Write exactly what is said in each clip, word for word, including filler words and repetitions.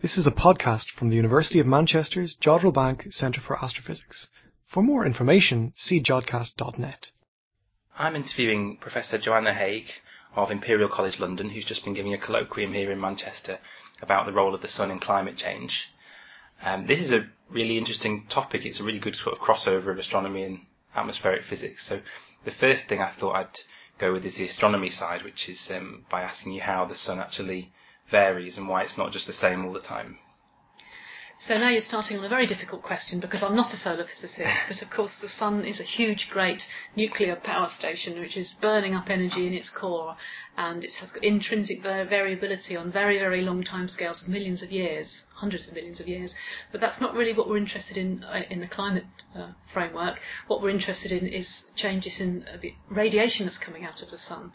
This is a podcast from the University of Manchester's Jodrell Bank Centre for Astrophysics. For more information, see jodcast dot net. I'm interviewing Professor Joanna Haigh of Imperial College London, who's just been giving a colloquium here in Manchester about the role of the sun in climate change. Um, this is a really interesting topic. It's a really good sort of crossover of astronomy and atmospheric physics. So the first thing I thought I'd go with is the astronomy side, which is um, by asking you how the sun actually varies and why it's not just the same all the time. So now you're starting on a very difficult question, because I'm not a solar physicist, but of course the sun is a huge, great nuclear power station which is burning up energy in its core, and it has got intrinsic variability on very, very long timescales of millions of years, hundreds of millions of years. But that's not really what we're interested in uh, in the climate uh, framework. What we're interested in is changes in uh, the radiation that's coming out of the sun.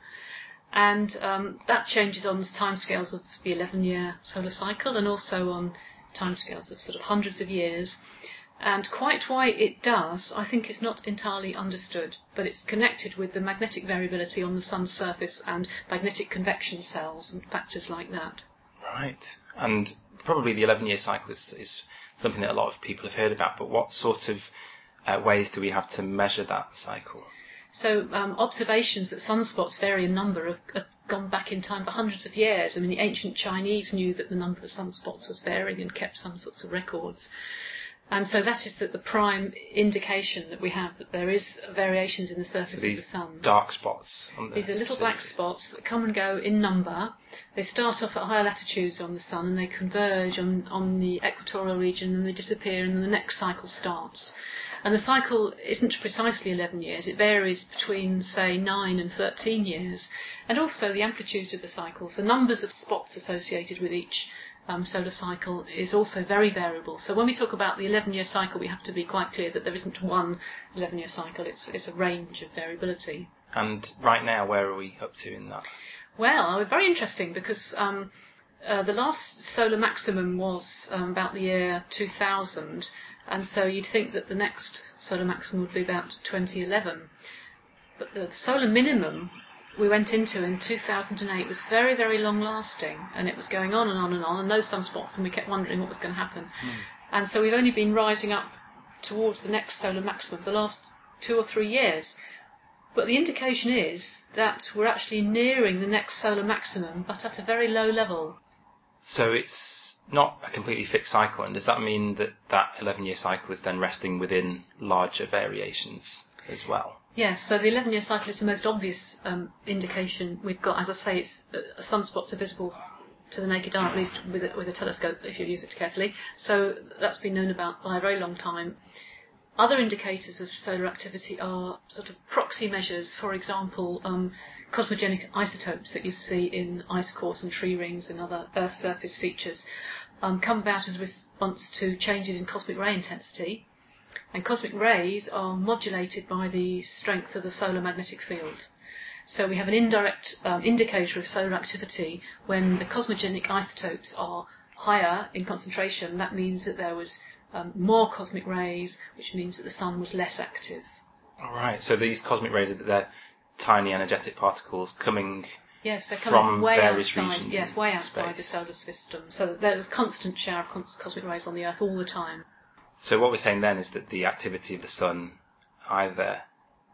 And um, that changes on the timescales of the eleven-year solar cycle and also on timescales of sort of hundreds of years. And quite why it does, I think, is not entirely understood, but it's connected with the magnetic variability on the sun's surface and magnetic convection cells and factors like that. Right. And probably the eleven-year cycle is, is something that a lot of people have heard about, but what sort of uh, ways do we have to measure that cycle? So um, observations that sunspots vary in number have, have gone back in time for hundreds of years. I mean, the ancient Chinese knew that the number of sunspots was varying and kept some sorts of records. And so that is that the prime indication that we have that there is variations in the surface so these of the sun. Dark spots. On the these are little surface. black spots that come and go in number. They start off at higher latitudes on the sun and they converge on, on the equatorial region and they disappear and then the next cycle starts. And the cycle isn't precisely eleven years. It varies between, say, nine and thirteen years. And also the amplitude of the cycles, the numbers of spots associated with each um, solar cycle is also very variable. So when we talk about the eleven-year cycle, we have to be quite clear that there isn't one eleven-year cycle. It's, it's a range of variability. And right now, where are we up to in that? Well, very interesting, because um, uh, the last solar maximum was um, about the year two thousand. And so you'd think that the next solar maximum would be about twenty eleven. But the solar minimum we went into in two thousand eight was very, very long-lasting, and it was going on and on and on, and no sunspots, and we kept wondering what was going to happen. Mm. And so we've only been rising up towards the next solar maximum for the last two or three years. But the indication is that we're actually nearing the next solar maximum, but at a very low level. So it's not a completely fixed cycle, and does that mean that that eleven-year cycle is then resting within larger variations as well? Yes, so the eleven-year cycle is the most obvious um, indication we've got. As I say, it's, uh, sunspots are visible to the naked eye, at least with a, with a telescope, if you use it carefully. So that's been known about by a very long time. Other indicators of solar activity are sort of proxy measures, for example, um, cosmogenic isotopes that you see in ice cores and tree rings and other Earth surface features um, come about as a response to changes in cosmic ray intensity. And cosmic rays are modulated by the strength of the solar magnetic field. So we have an indirect um, indicator of solar activity when the cosmogenic isotopes are higher in concentration. That means that there was um, more cosmic rays, which means that the sun was less active. All right. So these cosmic rays, they're tiny energetic particles coming yes, they're coming from way various outside, regions yes, way outside space. the solar system. So there's a constant shower of cosmic rays on the Earth all the time. So what we're saying then is that the activity of the sun either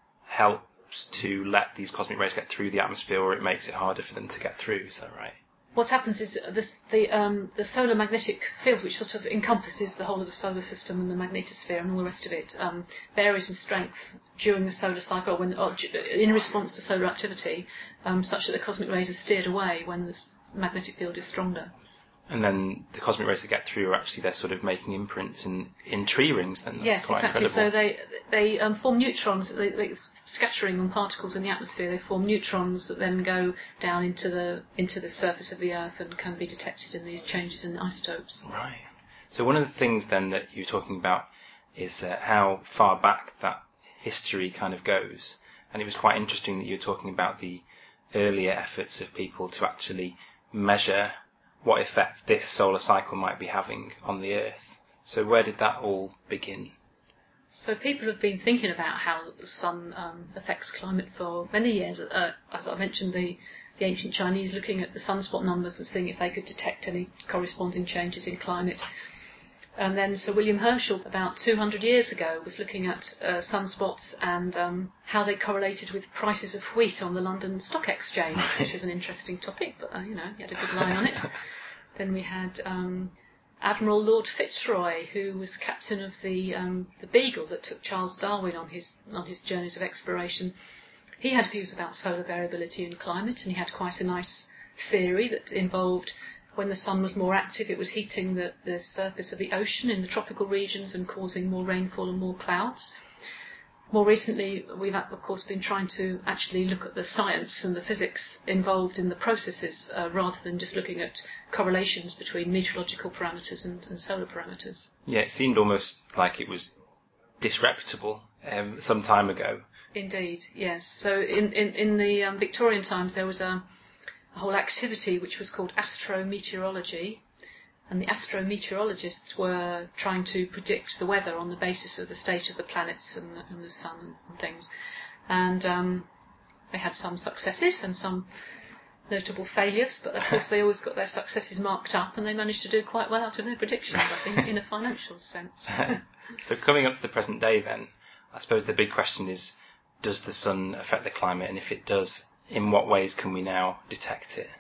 helps to let these cosmic rays get through the atmosphere, or it makes it harder for them to get through. Is that right? What happens is this, the um, the solar magnetic field, which sort of encompasses the whole of the solar system and the magnetosphere and all the rest of it, um, varies in strength during the solar cycle, when or, in response to solar activity, um, such that the cosmic rays are steered away when the magnetic field is stronger. And then the cosmic rays that get through are actually, they're sort of making imprints in, in tree rings then. That's yes, quite exactly. Incredible. So they they um, form neutrons, they, they scattering on particles in the atmosphere. They form neutrons that then go down into the into the surface of the Earth and can be detected in these changes in the isotopes. Right. So one of the things then that you're talking about is uh, how far back that history kind of goes. And it was quite interesting that you were talking about the earlier efforts of people to actually measure what effect this solar cycle might be having on the Earth. So where did that all begin? So people have been thinking about how the sun um, affects climate for many years. Uh, as I mentioned, the the ancient Chinese looking at the sunspot numbers and seeing if they could detect any corresponding changes in climate. And then Sir William Herschel, about two hundred years ago, was looking at uh, sunspots and um, how they correlated with prices of wheat on the London Stock Exchange, which was an interesting topic, but, uh, you know, he had a good line on it. Then we had um, Admiral Lord Fitzroy, who was captain of the um, the Beagle that took Charles Darwin on his on his journeys of exploration. He had views about solar variability and climate, and he had quite a nice theory that involved when the sun was more active, it was heating the, the surface of the ocean in the tropical regions and causing more rainfall and more clouds. More recently, we've of course been trying to actually look at the science and the physics involved in the processes uh, rather than just looking at correlations between meteorological parameters and, and solar parameters. Yeah, it seemed almost like it was disreputable um, some time ago. Indeed, yes. So in, in, in the um, Victorian times there was a a whole activity which was called astrometeorology, and the astrometeorologists were trying to predict the weather on the basis of the state of the planets and the, and the sun and, and things. And um, they had some successes and some notable failures, but of course they always got their successes marked up, and they managed to do quite well out of their predictions, I think, in a financial sense. So coming up to the present day then, I suppose the big question is, does the sun affect the climate, and if it does, in what ways can we now detect it?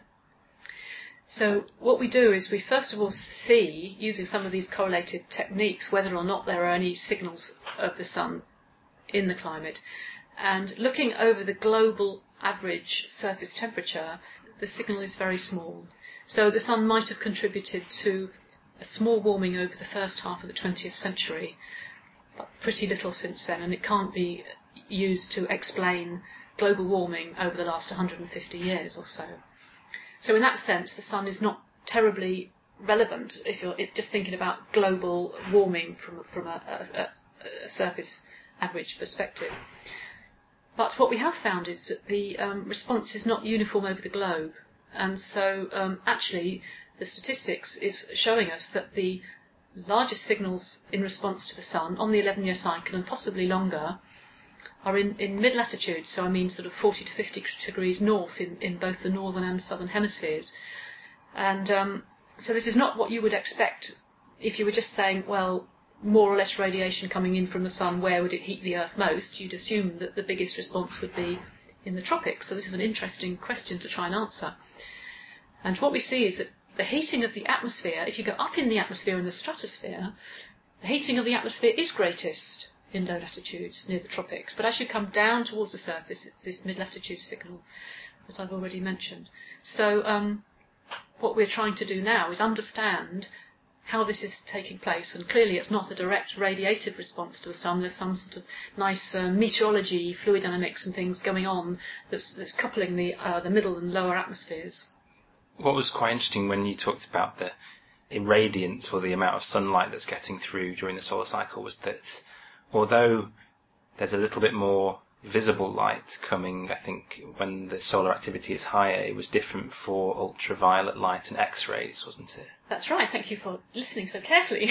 So what we do is we first of all see, using some of these correlated techniques, whether or not there are any signals of the sun in the climate. And looking over the global average surface temperature, the signal is very small. So the sun might have contributed to a small warming over the first half of the twentieth century, but pretty little since then, and it can't be used to explain global warming over the last one hundred fifty years or so. So in that sense, the sun is not terribly relevant if you're just thinking about global warming from, from a, a, a surface average perspective. But what we have found is that the um, response is not uniform over the globe. And so um, actually the statistics is showing us that the largest signals in response to the sun on the eleven-year cycle, and possibly longer, are in, in mid-latitude, so I mean sort of forty to fifty degrees north in, in both the northern and southern hemispheres. And um, so this is not what you would expect if you were just saying, well, more or less radiation coming in from the sun, where would it heat the Earth most? You'd assume that the biggest response would be in the tropics. So this is an interesting question to try and answer. And what we see is that the heating of the atmosphere, if you go up in the atmosphere in the stratosphere, the heating of the atmosphere is greatest in low latitudes near the tropics, but as you come down towards the surface, it's this mid-latitude signal that I've already mentioned. So um, what we're trying to do now is understand how this is taking place, and clearly it's not a direct radiative response to the sun. There's some sort of nice uh, meteorology, fluid dynamics and things going on that's, that's coupling the uh, the middle and lower atmospheres. What was quite interesting when you talked about the irradiance, or the amount of sunlight that's getting through during the solar cycle, was that although there's a little bit more visible light coming, I think, when the solar activity is higher, it was different for ultraviolet light and X-rays, wasn't it? That's right. Thank you for listening so carefully.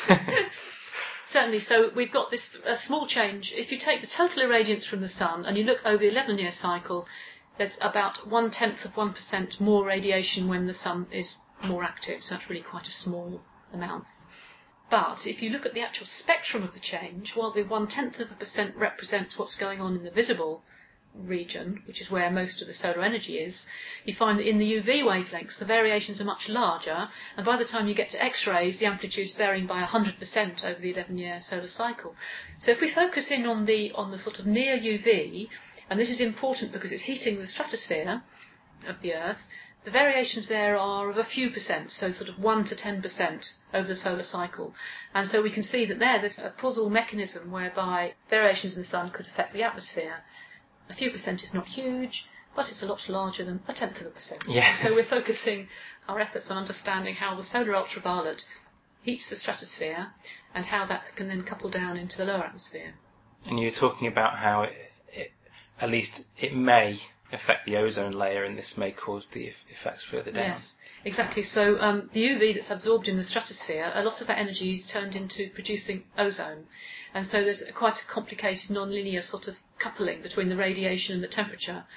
Certainly. So we've got this a small change. If you take the total irradiance from the sun and you look over the eleven-year cycle, there's about one-tenth of one percent more radiation when the sun is more active. So that's really quite a small amount. But if you look at the actual spectrum of the change, while the one-tenth of a percent represents what's going on in the visible region, which is where most of the solar energy is, you find that in the U V wavelengths the variations are much larger, and by the time you get to X-rays the amplitude's varying by one hundred percent over the eleven-year solar cycle. So if we focus in on the on the sort of near U V, and this is important because it's heating the stratosphere of the Earth, the variations there are of a few percent, so sort of one to ten percent over the solar cycle. And so we can see that there, there's a causal mechanism whereby variations in the sun could affect the atmosphere. A few percent is not huge, but it's a lot larger than a tenth of a percent. Yes. So we're focusing our efforts on understanding how the solar ultraviolet heats the stratosphere and how that can then couple down into the lower atmosphere. And you were talking about how it, it at least it may affect the ozone layer, and this may cause the effects further down. Yes, exactly. So um, the U V that's absorbed in the stratosphere, a lot of that energy is turned into producing ozone. And so there's quite a complicated non-linear sort of coupling between the radiation and the temperature.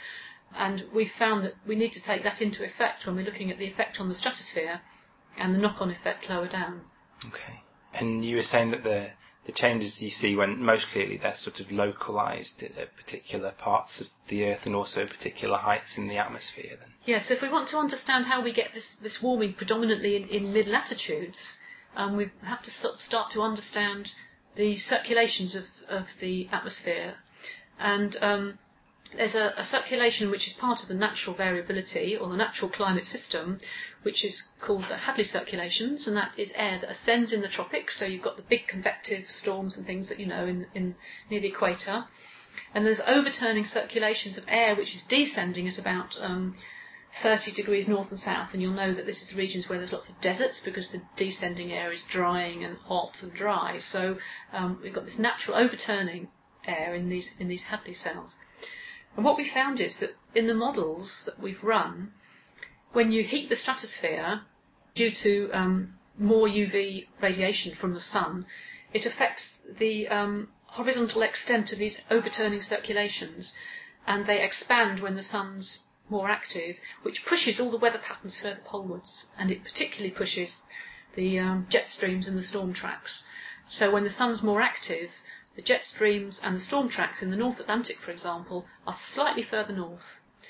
And we found that we need to take that into effect when we're looking at the effect on the stratosphere and the knock-on effect lower down. Okay. And you were saying that the the changes you see, when most clearly they're sort of localised at particular parts of the Earth and also particular heights in the atmosphere then? Yes, so if we want to understand how we get this, this warming predominantly in, in mid-latitudes, um, we have to sort of start to understand the circulations of, of the atmosphere. And um, there's a, a circulation which is part of the natural variability or the natural climate system, which is called the Hadley circulations, and that is air that ascends in the tropics. So you've got the big convective storms and things that you know in, in near the equator, and there's overturning circulations of air which is descending at about um, thirty degrees north and south, and you'll know that this is the regions where there's lots of deserts because the descending air is drying and hot and dry. So um, we've got this natural overturning air in these in these Hadley cells. And what we found is that in the models that we've run, when you heat the stratosphere due to um, more U V radiation from the sun, it affects the um, horizontal extent of these overturning circulations, and they expand when the sun's more active, which pushes all the weather patterns further polewards, and it particularly pushes the um, jet streams and the storm tracks. So when the sun's more active, the jet streams and the storm tracks in the North Atlantic, for example, are slightly further north.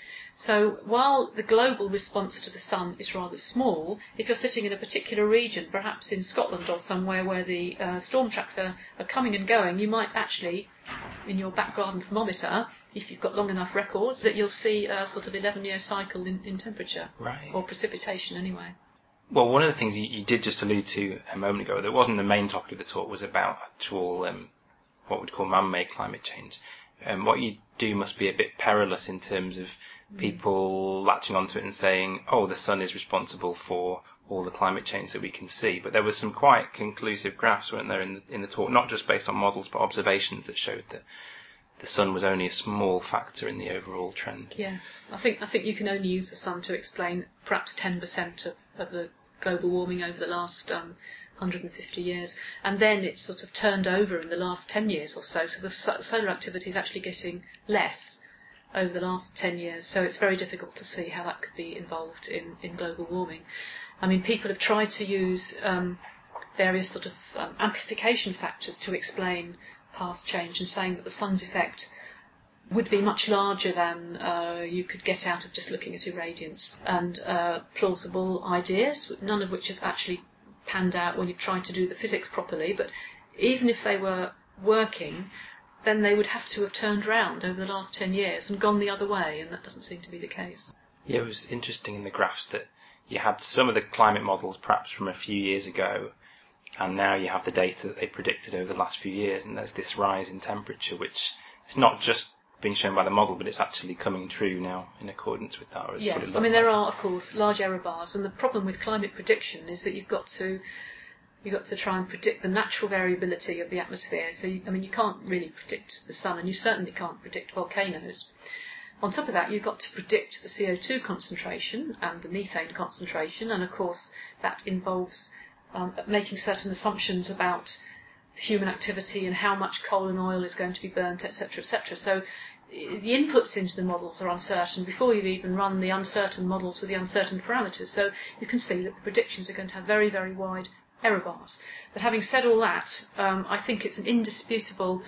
So while the global response to the sun is rather small, if you're sitting in a particular region, perhaps in Scotland or somewhere where the uh, storm tracks are, are coming and going, you might actually, in your back garden thermometer, if you've got long enough records, that you'll see a sort of eleven-year cycle in, in temperature, right, or precipitation anyway. Well, one of the things you, you did just allude to a moment ago that wasn't the main topic of the talk was about actual um, what we'd call man-made climate change. And um, what you do must be a bit perilous in terms of people latching onto it and saying, oh, the sun is responsible for all the climate change that we can see. But there were some quite conclusive graphs, weren't there, in the, in the talk, not just based on models, but observations that showed that the sun was only a small factor in the overall trend. Yes, I think I think you can only use the sun to explain perhaps ten percent of, of the global warming over the last um, one hundred fifty years, and then it's sort of turned over in the last ten years or so, so the solar activity is actually getting less over the last ten years, so it's very difficult to see how that could be involved in, in global warming. I mean, people have tried to use um, various sort of um, amplification factors to explain past change, and saying that the sun's effect would be much larger than uh, you could get out of just looking at irradiance, and uh, plausible ideas, none of which have actually panned out when you've tried to do the physics properly. But even if they were working, then they would have to have turned round over the last ten years and gone the other way, and that doesn't seem to be the case. Yeah, it was interesting in the graphs that you had some of the climate models perhaps from a few years ago, and now you have the data that they predicted over the last few years, and there's this rise in temperature, which is not just being shown by the model, but it's actually coming true now in accordance with that. Or it's yes, sort of I mean, there like. are, of course, large error bars, and the problem with climate prediction is that you've got to you've got to try and predict the natural variability of the atmosphere. So, you, I mean, you can't really predict the sun, and you certainly can't predict volcanoes. On top of that, you've got to predict the C O two concentration and the methane concentration, and of course that involves um, making certain assumptions about human activity and how much coal and oil is going to be burnt, et cetera, et cetera. So the inputs into the models are uncertain before you've even run the uncertain models with the uncertain parameters. So you can see that the predictions are going to have very, very wide error bars. But having said all that, um, I think it's an indisputable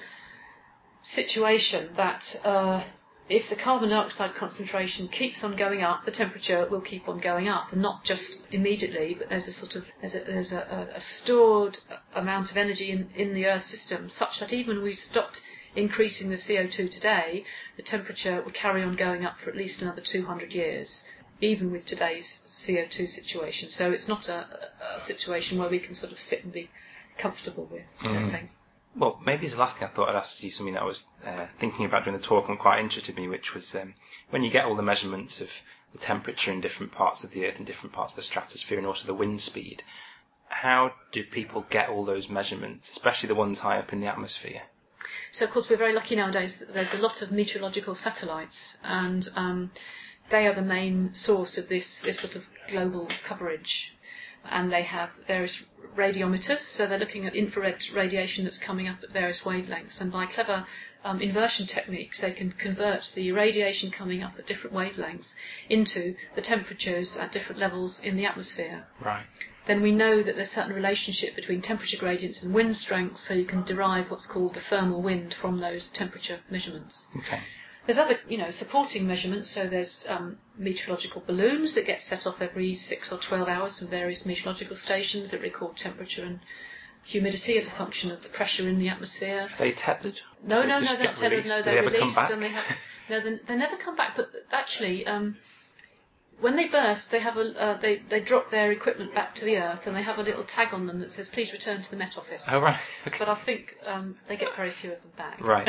situation that uh, if the carbon dioxide concentration keeps on going up, the temperature will keep on going up, and not just immediately, but there's a sort of there's a, there's a, a stored amount of energy in, in the Earth system, such that even when we stopped increasing the C O two today, the temperature would carry on going up for at least another two hundred years, even with today's C O two situation. So it's not a, a situation where we can sort of sit and be comfortable with, I don't mm. think. Well, maybe as the last thing I thought I'd ask you something that I was uh, thinking about during the talk and quite interested me, which was um, when you get all the measurements of the temperature in different parts of the Earth and different parts of the stratosphere, and also the wind speed, how do people get all those measurements, especially the ones high up in the atmosphere? So, of course, we're very lucky nowadays that there's a lot of meteorological satellites, and um, they are the main source of this, this sort of global coverage. And they have various radiometers, so they're looking at infrared radiation that's coming up at various wavelengths, and by clever um, inversion techniques they can convert the radiation coming up at different wavelengths into the temperatures at different levels in the atmosphere. Right. Then we know that there's a certain relationship between temperature gradients and wind strength, so you can derive what's called the thermal wind from those temperature measurements. Okay. There's other, you know, supporting measurements, so there's um, meteorological balloons that get set off every six or twelve hours from various meteorological stations that record temperature and humidity as a function of the pressure in the atmosphere. Are they tethered? No, They no, just no, they're not get tethered, released? no, Do they're they ever come released back? and they have, no, they, they never come back, but actually, um, when they burst, they have a, uh, they, they drop their equipment back to the earth and they have a little tag on them that says, please return to the Met Office. Oh, right. Okay. But I think um, they get very few of them back. Right.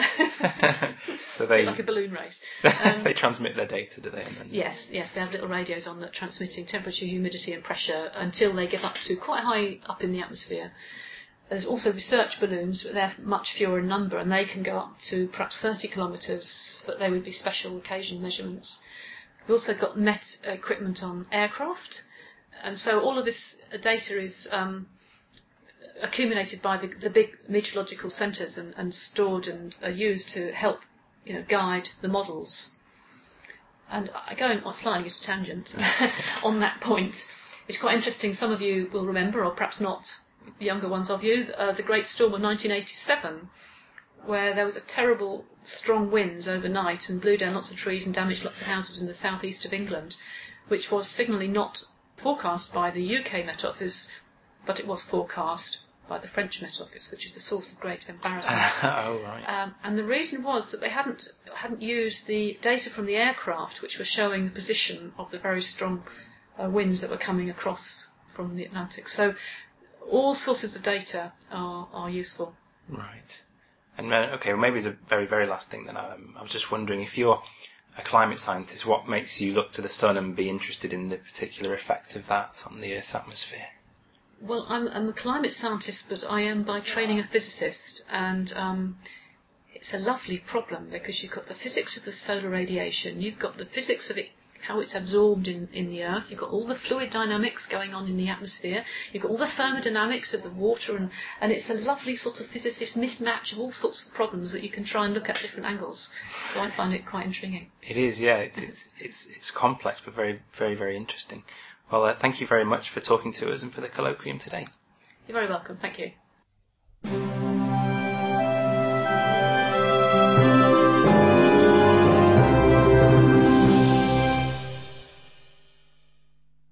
So they like a balloon race. Um, they transmit their data, do they? And then... Yes, yes, they have little radios on that transmitting temperature, humidity and pressure until they get up to quite high up in the atmosphere. There's also research balloons, but they're much fewer in number and they can go up to perhaps thirty kilometres, but they would be special occasion measurements. We've also got met equipment on aircraft, and so all of this data is um, accumulated by the, the big meteorological centres and, and stored and are used to help, you know, guide the models. And I go on slightly at a tangent on that point. It's quite interesting. Some of you will remember, or perhaps not, the younger ones of you, uh, the Great Storm of nineteen eighty-seven, where there was a terrible strong wind overnight and blew down lots of trees and damaged lots of houses in the southeast of England, which was signally not forecast by the U K Met Office, but it was forecast by the French Met Office, which is a source of great embarrassment. Oh, right. Um, and the reason was that they hadn't hadn't used the data from the aircraft, which were showing the position of the very strong uh, winds that were coming across from the Atlantic. So all sources of data are, are useful. Right. And uh, okay, well, maybe the very, very last thing then, um, I was just wondering, if you're a climate scientist, what makes you look to the sun and be interested in the particular effect of that on the Earth's atmosphere? Well, I'm, I'm a climate scientist, but I am by training a physicist, and um, it's a lovely problem because you've got the physics of the solar radiation, you've got the physics of it, how it's absorbed in, in the Earth, you've got all the fluid dynamics going on in the atmosphere, you've got all the thermodynamics of the water, and, and it's a lovely sort of physicist mismatch of all sorts of problems that you can try and look at different angles. So I find it quite intriguing. It is, yeah. It's it's it's, it's complex, but very, very, very interesting. Well, uh, thank you very much for talking to us and for the colloquium today. You're very welcome. Thank you.